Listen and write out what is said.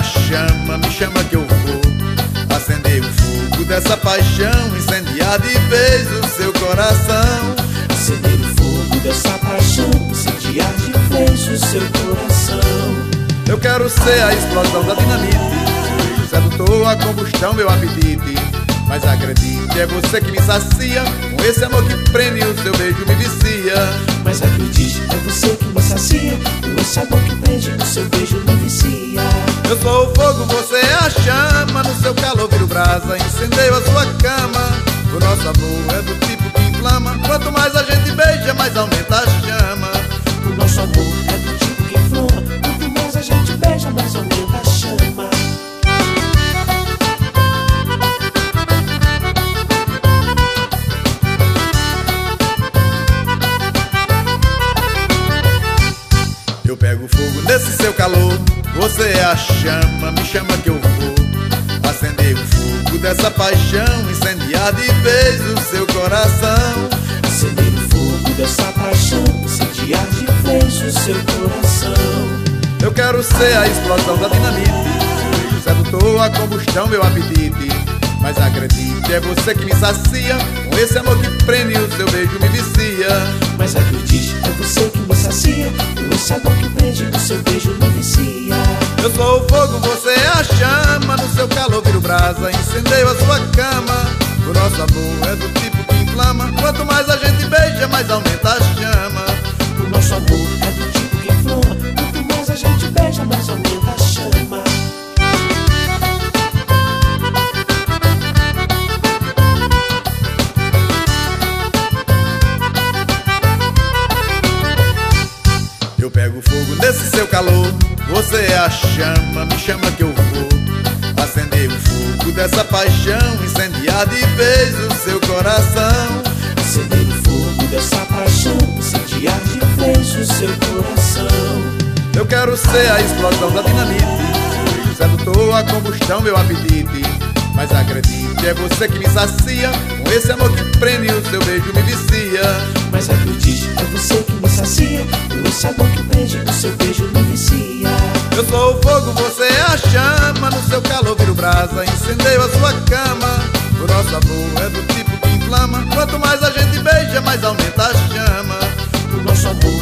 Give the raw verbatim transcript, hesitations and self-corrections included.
a chama, me chama que eu vou acender o fogo dessa paixão, incendiar de vez o seu coração. Acender o fogo dessa paixão, incendiar de vez o seu coração. Eu quero ser a explosão da dinamite, seu beijo sedutor, a combustão, meu apetite. Mas acredite, é você que me sacia, com esse amor que prende, o seu beijo me vicia. Mas acredite, é você que me sacia, com esse amor que prende, o seu beijo me vicia. Eu sou o fogo, você é a chama, no seu calor viro brasa, incendeio a sua cama. O nosso amor é do tipo que inflama, quanto mais a gente beija, mais aumenta a chama. O nosso amor é do tipo que inflama, quanto mais a gente beija, mais aumenta a chama. Eu pego fogo nesse seu calor, você é a chama, me chama que eu vou acender o fogo dessa paixão, incendiar de vez o seu coração. Acender o fogo dessa paixão, incendiar de vez o seu coração. Eu quero ser a explosão da dinamite, seu beijo sedutor, a combustão, meu apetite. Mas acredite, é você que me sacia, com esse amor que prende, o seu beijo me vicia. Mas acredite, é você que me sacia, com esse amor que prende, o seu beijo me vicia. Eu sou o fogo, você é a chama, no seu calor viro brasa, incendeio a sua cama. O nosso amor é do tipo que inflama, quanto mais a gente beija, mais aumenta a chama. O nosso amor é do tipo que inflama, quanto mais a gente beija, mais aumenta a chama. Eu pego fogo nesse seu calor, você é a chama, me chama que eu vou acender o fogo dessa paixão, incendiar de vez o seu coração. Acender o fogo dessa paixão, incendiar de vez o seu coração. Eu quero ser a explosão da dinamite, seu beijo sedutor, a combustão, meu apetite. Mas acredite, é você que me sacia, com esse amor que prende, o seu beijo me vicia. Mas acredite, é você que me sacia, com esse amor que prende, o seu beijo me vicia. Eu sou o fogo, você é a chama, no seu calor viro brasa, incendeio a sua cama. O nosso amor é do tipo que inflama, quanto mais a gente beija, mais aumenta a chama. O nosso amor